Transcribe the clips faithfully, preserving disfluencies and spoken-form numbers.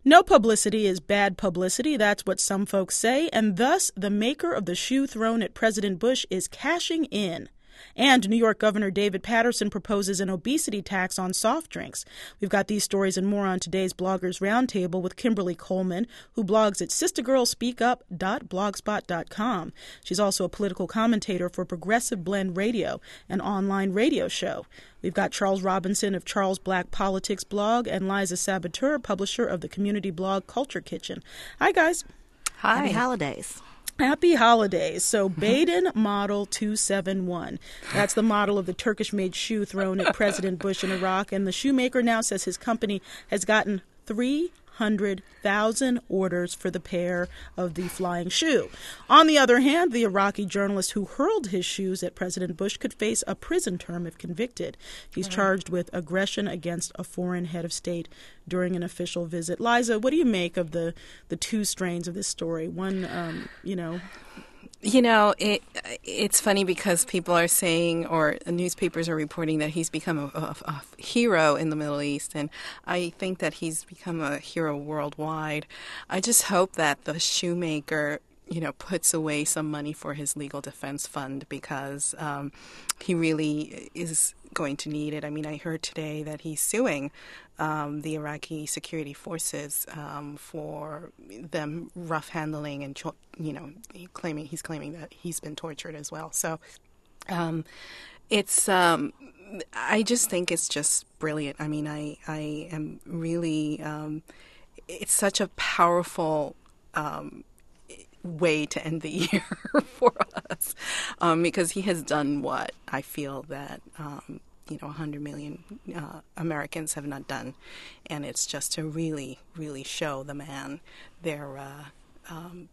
No publicity is bad publicity, that's what some folks say, and thus the maker of the shoe thrown at President Bush is cashing in. And New York Governor David Paterson proposes an obesity tax on soft drinks. We've got these stories and more on today's Bloggers Roundtable with Kimberly Coleman, who blogs at sister girl speak up dot blogspot dot com. She's also a political commentator for Progressive Blend Radio, an online radio show. We've got Charles Robinson of Charles Black Politics blog and Liza Saboteur, publisher of the community blog Culture Kitchen. Hi, guys. Hi. Happy holidays. Happy holidays. So Baden Model two seventy-one. That's the model of the Turkish-made shoe thrown at President Bush in Iraq. And the shoemaker now says his company has gotten three hundred thousand orders for the pair of the flying shoe. On the other hand, the Iraqi journalist who hurled his shoes at President Bush could face a prison term if convicted. He's right. charged with aggression against a foreign head of state during an official visit. Liza, what do you make of the, the two strains of this story? One, um, you know... You know, it it's funny because people are saying, or newspapers are reporting, that he's become a, a, a hero in the Middle East, and I think that he's become a hero worldwide. I just hope that the shoemaker, you know, puts away some money for his legal defense fund, because um, he really is going to need it. I mean, I heard today that he's suing um, the Iraqi security forces um, for them rough handling and, you know, claiming he's claiming that he's been tortured as well. So um, it's um, I just think it's just brilliant. I mean, I I am really um, it's such a powerful Um, way to end the year for us, um, because he has done what I feel that um, you know one hundred million uh, Americans have not done, and it's just to really, really show the man their uh, um,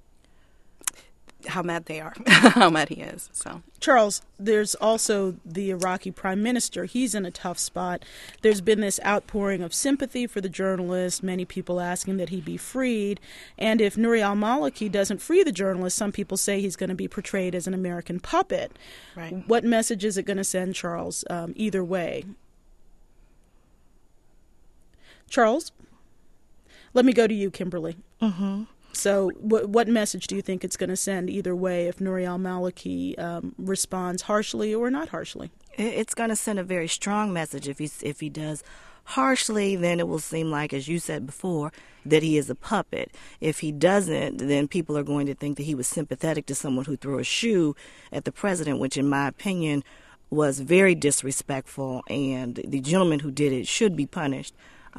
how mad they are, how mad he is. So, Charles, there's also the Iraqi prime minister. He's in a tough spot. There's been this outpouring of sympathy for the journalist, many people asking that he be freed. And if Nouri al-Maliki doesn't free the journalist, some people say he's going to be portrayed as an American puppet. Right. What message is it going to send, Charles, um, either way? Charles? Let me go to you, Kimberly. Mm-hmm. So what, what message do you think it's going to send either way if Nouri al-Maliki um, responds harshly or not harshly? It's going to send a very strong message. If he, if he does harshly, then it will seem like, as you said before, that he is a puppet. If he doesn't, then people are going to think that he was sympathetic to someone who threw a shoe at the president, which in my opinion was very disrespectful, and the gentleman who did it should be punished.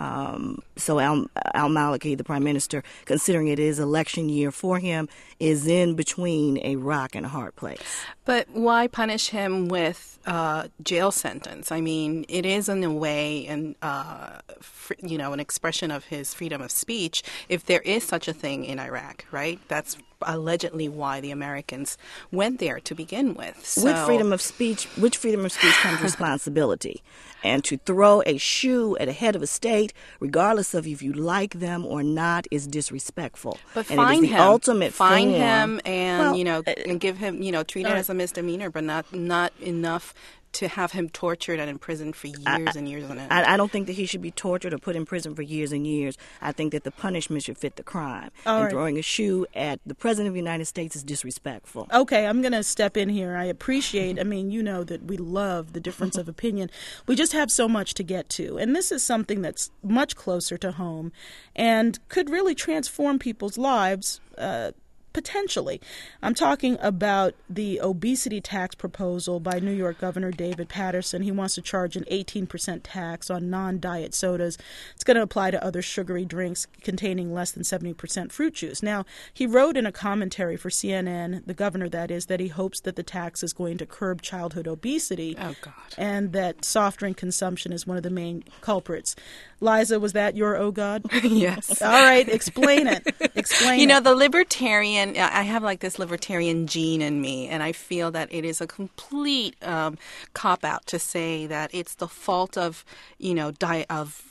Um, so Al, al-Maliki, the prime minister, considering it is election year for him, is in between a rock and a hard place. But why punish him with uh, jail sentence? I mean, it is in a way, and uh, fr- you know, an expression of his freedom of speech, if there is such a thing in Iraq, right? That's allegedly why the Americans went there to begin with. So, with freedom of speech, which freedom of speech comes responsibility. And to throw a shoe at a head of a state, regardless of if you like them or not, is disrespectful. But and fine it is the him, ultimate fine form. him, and well, you know, and give him, you know, treat it uh, as a misdemeanor, but not not enough to have him tortured and imprisoned for years I, and years on end. I, I don't think that he should be tortured or put in prison for years and years. I think that the punishment should fit the crime. All and right. Throwing a shoe at the president of the United States is disrespectful. Okay, I'm going to step in here. I appreciate, I mean, you know that we love the difference of opinion. We just have so much to get to. And this is something that's much closer to home and could really transform people's lives, uh, potentially. I'm talking about the obesity tax proposal by New York Governor David Paterson. He wants to charge an eighteen percent tax on non-diet sodas. It's going to apply to other sugary drinks containing less than seventy percent fruit juice. Now, he wrote in a commentary for C N N, the governor that is, that he hopes that the tax is going to curb childhood obesity. Oh, God. And that soft drink consumption is one of the main culprits. Liza, was that your oh God? Yes. All right, explain it. Explain You it. know, the libertarian, I have like this libertarian gene in me, and I feel that it is a complete um, cop-out to say that it's the fault of, you know, diet of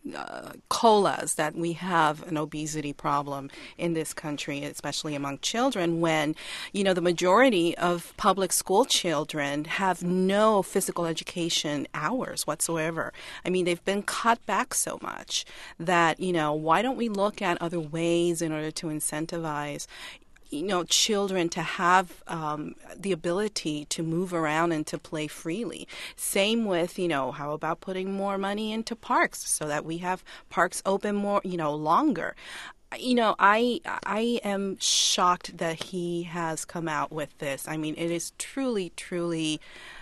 uh, colas that we have an obesity problem in this country, especially among children, when, you know, the majority of public school children have no physical education hours whatsoever. I mean, they've been cut back so much that, you know, why don't we look at other ways in order to incentivize you know, children to have um, the ability to move around and to play freely. Same with, you know, how about putting more money into parks so that we have parks open more, you know, longer. You know, I I am shocked that he has come out with this. I mean, it is truly, truly,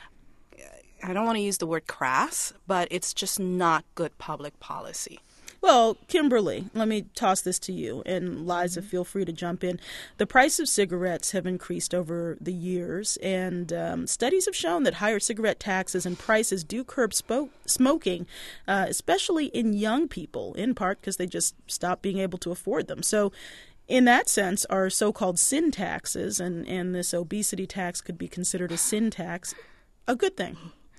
I don't want to use the word crass, but it's just not good public policy. Well, Kimberly, let me toss this to you, and Liza, feel free to jump in. The price of cigarettes have increased over the years, and um, studies have shown that higher cigarette taxes and prices do curb spo- smoking, uh, especially in young people, in part because they just stop being able to afford them. So in that sense, our so-called sin taxes, and, and this obesity tax could be considered a sin tax, a good thing.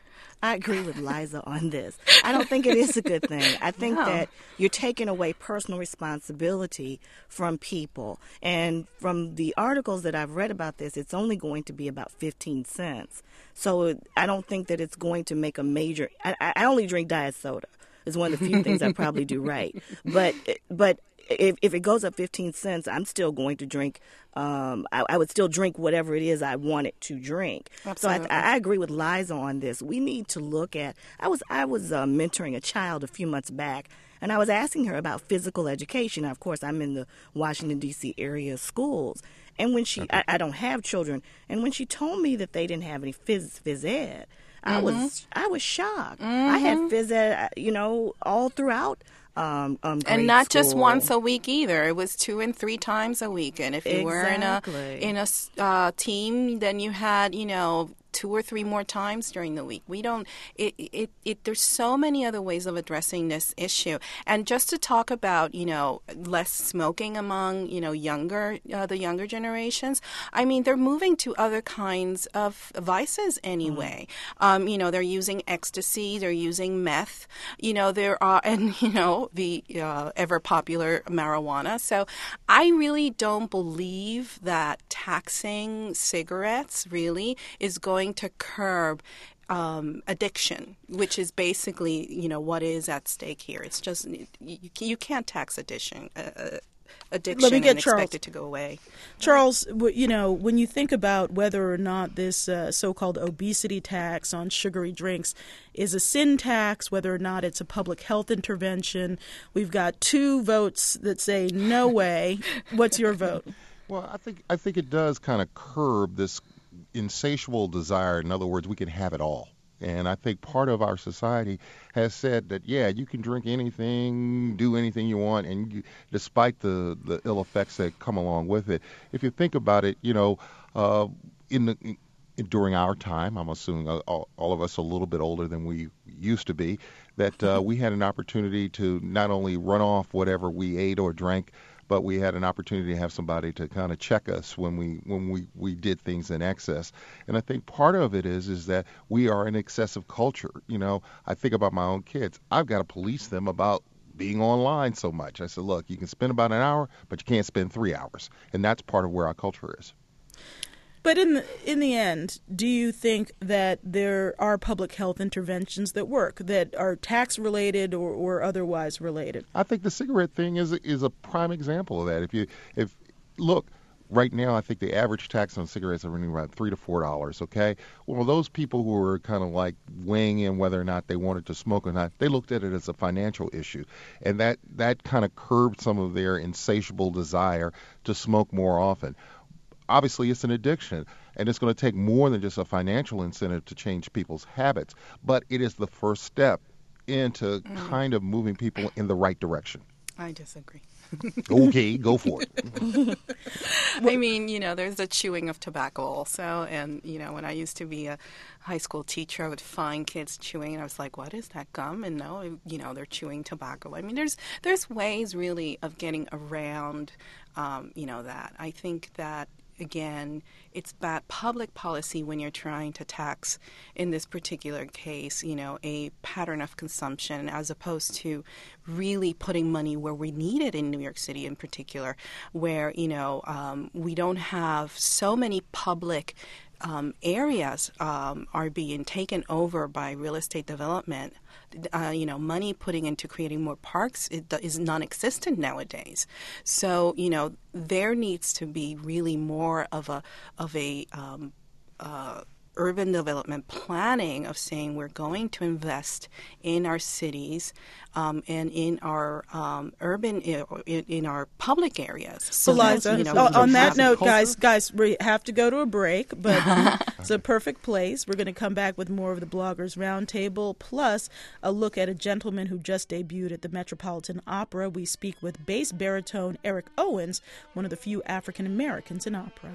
I agree with Liza on this. I don't think it is a good thing. I think No. that you're taking away personal responsibility from people. And from the articles that I've read about this, it's only going to be about fifteen cents. So I don't think that it's going to make a major... I, I only drink diet soda. It's one of the few things I probably do right. But but if, if it goes up fifteen cents, I'm still going to drink... Um, I, I would still drink whatever it is I wanted to drink. Absolutely. So I, I agree with Liza on this. We need to look at. I was I was uh, mentoring a child a few months back, and I was asking her about physical education. Now, of course, I'm in the Washington D C area schools, and when she I, I don't have children, and when she told me that they didn't have any phys phys ed, I Mm-hmm. was I was shocked. I had phys ed, you know, all throughout. Um, um, grade And not just school. once a week either. It was two and three times a week. And if you were in a Exactly. in a uh, team, then you had, you know, two or three more times during the week. We don't. It, it it there's so many other ways of addressing this issue. And just to talk about, you know, less smoking among, you know, younger uh, the younger generations. I mean, they're moving to other kinds of vices anyway. Mm. Um, you know, they're using ecstasy. They're using meth. You know, there are and you know the uh, ever popular marijuana. So I really don't believe that taxing cigarettes really is going to curb um, addiction, which is basically, you know, what is at stake here. It's just you, you can't tax addiction, uh, addiction Let me get and Charles. expect it to go away. Charles, w- you know, when you think about whether or not this uh, so-called obesity tax on sugary drinks is a sin tax, whether or not it's a public health intervention, we've got two votes that say no way. What's your vote? Well, I think I think it does kind of curb this insatiable desire. In other words, we can have it all. And I think part of our society has said that, yeah, you can drink anything, do anything you want, and you, despite the, the ill effects that come along with it. If you think about it, you know, uh, in the in, during our time, I'm assuming all, all of us a little bit older than we used to be, that uh, we had an opportunity to not only run off whatever we ate or drank, but we had an opportunity to have somebody to kind of check us when we when we, we did things in excess. And I think part of it is is that we are an excessive culture. You know, I think about my own kids. I've got to police them about being online so much. I said, look, you can spend about an hour, but you can't spend three hours. And that's part of where our culture is. But in the, in the end, do you think that there are public health interventions that work, that are tax-related or, or otherwise related? I think the cigarette thing is is a prime example of that. If you if look, right now I think the average tax on cigarettes are running around three to four dollars. Okay, well those people who were kind of like weighing in whether or not they wanted to smoke or not, they looked at it as a financial issue, and that that kind of curbed some of their insatiable desire to smoke more often. Obviously, it's an addiction, and it's going to take more than just a financial incentive to change people's habits, but it is the first step into mm. kind of moving people in the right direction. I disagree. Okay, go for it. I mean, you know, there's the chewing of tobacco also, and, you know, when I used to be a high school teacher, I would find kids chewing, and I was like, what is that, gum? And no, you know, they're chewing tobacco. I mean, there's there's ways really of getting around, um, you know, that. I think that again, it's bad public policy when you're trying to tax, in this particular case, you know, a pattern of consumption as opposed to really putting money where we need it in New York City in particular, where, you know, um, we don't have so many public um, areas um, are being taken over by real estate development. Uh, you know, money putting into creating more parks it, is non-existent nowadays. So, you know, there needs to be really more of a of a um, uh, urban development planning of saying we're going to invest in our cities um, and in our um, urban in, in our public areas. So Eliza, that, you know, on, on that note, culture? guys, guys, we have to go to a break, but it's a perfect place. We're going to come back with more of the Bloggers Roundtable, plus a look at a gentleman who just debuted at the Metropolitan Opera. We speak with bass baritone Eric Owens, one of the few African Americans in opera.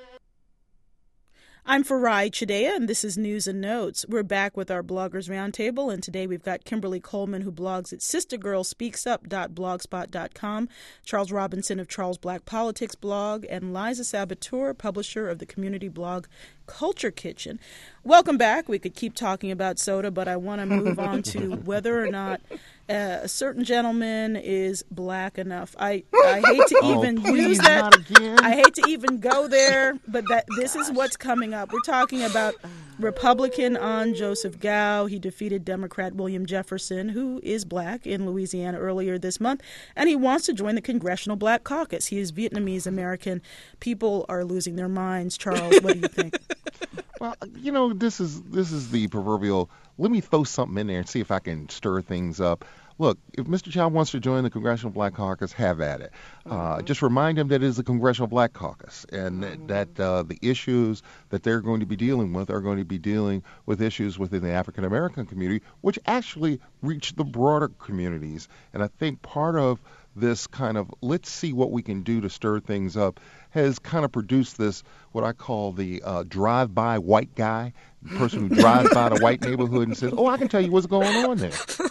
I'm Farai Chidea, and this is News and Notes. We're back with our Bloggers Roundtable, and today we've got Kimberly Coleman, who blogs at sister girl speaks up dot blogspot dot com, Charles Robinson of Charles Black Politics blog, and Liza Saboteur, publisher of the community blog Culture Kitchen. Welcome back. We could keep talking about soda, but I want to move on to whether or not uh, a certain gentleman is black enough. I, I hate to Oh, even please, use that. not again. I hate to even go there, but that this is what's coming up. We're talking about Republican An Joseph Gow. He defeated Democrat William Jefferson, who is black, in Louisiana earlier this month, and he wants to join the Congressional Black Caucus. He is Vietnamese American. People are losing their minds. Charles, what do you think? Well, you know, this is this is the proverbial, let me throw something in there and see if I can stir things up. Look, if Mister Child wants to join the Congressional Black Caucus, have at it. Uh, just remind him that it is the Congressional Black Caucus, and that, that uh, the issues that they're going to be dealing with are going to be dealing with issues within the African American community, which actually reach the broader communities. And I think part of this kind of let's see what we can do to stir things up has kind of produced this, what I call the uh, drive-by white guy, the person who drives by the white neighborhood and says, oh, I can tell you what's going on there.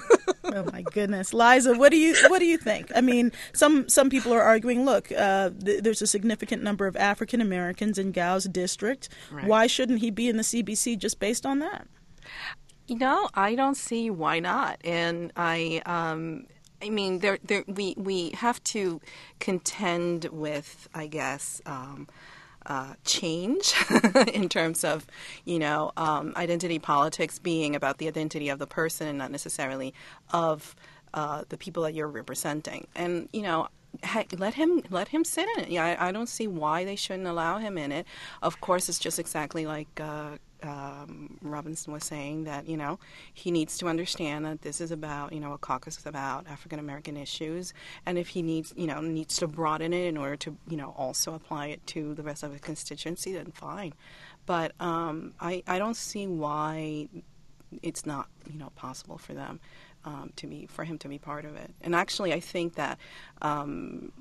Oh my goodness, Liza, what do you what do you think? I mean, some some people are arguing. Look, uh, th- there's a significant number of African Americans in Gow's district. Right. Why shouldn't he be in the C B C just based on that? You know, I don't see why not. And I, um, I mean, there, there, we we have to contend with, I guess. Um, Uh, change in terms of, you know, um, identity politics being about the identity of the person and not necessarily of uh, the people that you're representing. And, you know, heck, let him let him sit in it. Yeah, I, I don't see why they shouldn't allow him in it. Of course, it's just exactly like uh, um, Robinson was saying that, you know, he needs to understand that this is about, you know, a caucus is about African American issues, and if he needs, you know, needs to broaden it in order to, you know, also apply it to the rest of the constituency, then fine. But um, I I don't see why it's not, you know, possible for them um, to be for him to be part of it. And actually, I think that. Um,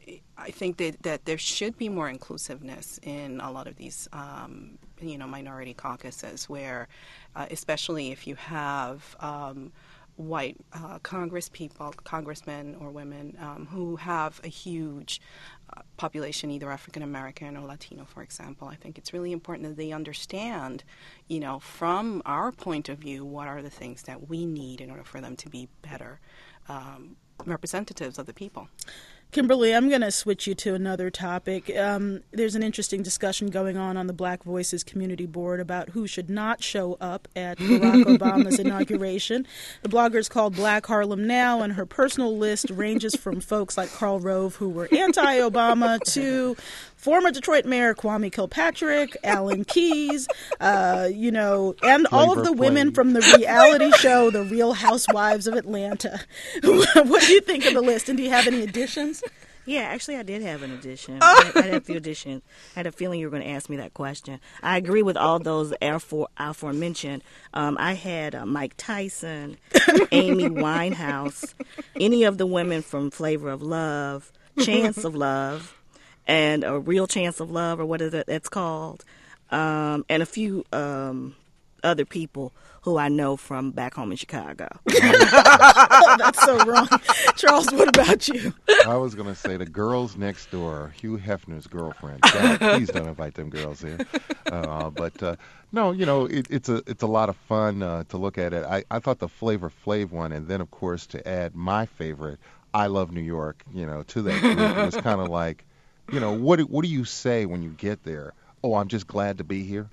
I think that, that there should be more inclusiveness in a lot of these, um, you know, minority caucuses where, uh, especially if you have um, white uh, Congress people, congressmen or women um, who have a huge uh, population, either African American or Latino, for example. I think it's really important that they understand, you know, from our point of view, what are the things that we need in order for them to be better um, representatives of the people. Kimberly, I'm going to switch you to another topic. Um, there's an interesting discussion going on on the Black Voices Community Board about who should not show up at Barack Obama's inauguration. The blogger is called Black Harlem Now, and her personal list ranges from folks like Karl Rove, who were anti-Obama, to former Detroit Mayor Kwame Kilpatrick, Alan Keyes, uh, you know, and all of the women from the reality show The Real Housewives of Atlanta. What do you think of the list, and do you have any additions? Yeah, actually, I did have an addition. I, I had a few additions. I had a feeling you were going to ask me that question. I agree with all those afore, aforementioned. Um, I had uh, Mike Tyson, Amy Winehouse, any of the women from Flavor of Love, Chance of Love, and A Real Chance of Love, or what is it that's called, um, and a few um, other people who I know from back home in Chicago. Oh, that's so wrong. Charles, what about you? I was going to say the girls next door, Hugh Hefner's girlfriend. God, please don't invite them girls here. Uh, but uh, no, you know, it, it's a it's a lot of fun uh, to look at it. I, I thought the Flavor Flav one, and then of course to add my favorite, I Love New York, you know, to that group, it was kind of like, you know, what do, what do you say when you get there? Oh, I'm just glad to be here.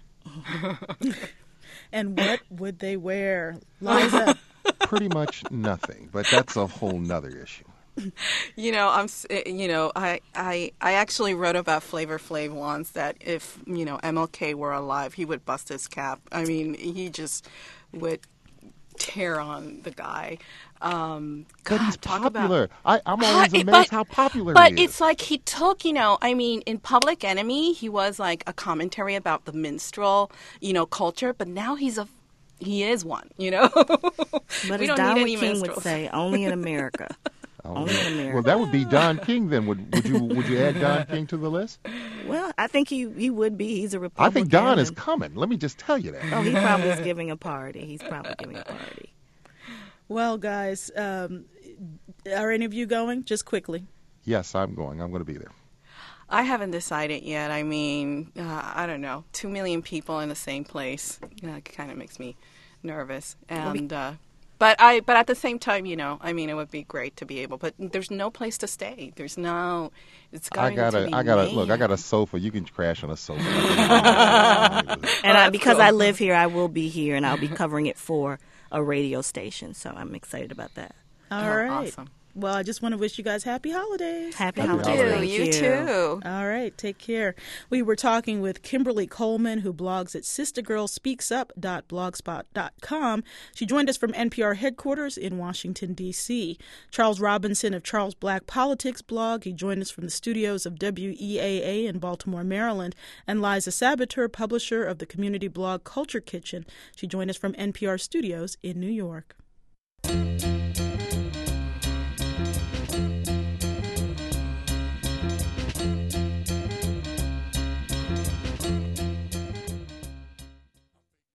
And what would they wear, Liza? Pretty much nothing, but that's a whole nother issue. You know, I'm. You know, I, I, I actually wrote about Flavor Flav once that if you know M L K were alive, he would bust his cap. I mean, he just would tear on the guy. Um, but God, he's talk popular. About, I, I'm always uh, amazed but, how popular but he is. it's like he took, you know, I mean, in Public Enemy, he was like a commentary about the minstrel, you know, culture. But now he's a, he is one, you know. But we as don't Don need any King minstrels. would say, only in America. Oh, Only in America. Well, that would be Don King then. Would would you would you add Don King to the list? Well, I think he, he would be. He's a I Republican. think Don is and- coming. Let me just tell you that. Oh, he probably is giving a party. He's probably giving a party. Well, guys, um, are any of you going? Just quickly. Yes, I'm going. I'm going to be there. I haven't decided yet. I mean, uh, I don't know. Two million people in the same place uh, kind of makes me nervous. And uh, but I, but at the same time, you know, I mean, it would be great to be able. But there's no place to stay. There's no. It's I going got to a, be I got a look. I mayhem. got a sofa. You can crash on a sofa. And I, because cool. I live here, I will be here, and I'll be covering it for a radio station. So I'm excited about that. All Oh, right. awesome. Well, I just want to wish you guys happy holidays. Happy, Happy holidays. holidays. Thank You, you too. All right, take care. We were talking with Kimberly Coleman, who blogs at sister girl speaks up dot blogspot dot com. She joined us from N P R headquarters in Washington, D C Charles Robinson of Charles Black Politics blog. He joined us from the studios of W E A A in Baltimore, Maryland. And Liza Sabater, publisher of the community blog Culture Kitchen. She joined us from N P R studios in New York.